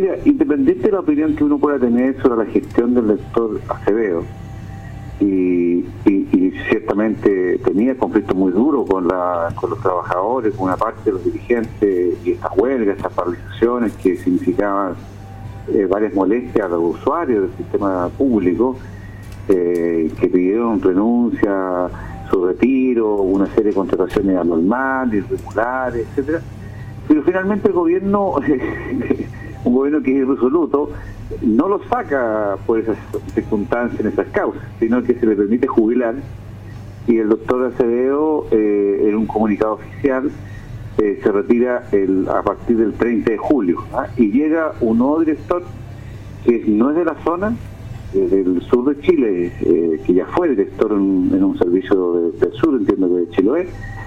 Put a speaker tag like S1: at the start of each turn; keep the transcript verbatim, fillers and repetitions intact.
S1: Mira, independiente de la opinión que uno pueda tener sobre la gestión del doctor Acevedo, y, y, y ciertamente tenía conflictos muy duros con, la, con los trabajadores, con una parte de los dirigentes, y estas huelgas, estas paralizaciones que significaban eh, varias molestias a los usuarios del sistema público, eh, que pidieron renuncia, su retiro, una serie de contrataciones anormales, irregulares, etcétera. Pero finalmente el gobierno, un gobierno que es irresoluto, no lo saca por esas circunstancias, en esas causas, sino que se le permite jubilar, y el doctor Acevedo, eh, en un comunicado oficial, eh, se retira el, a partir del treinta de julio, ¿ah? Y llega un nuevo director que no es de la zona, eh, del sur de Chile, eh, que ya fue director en, en un servicio de, del sur, entiendo que de Chiloé,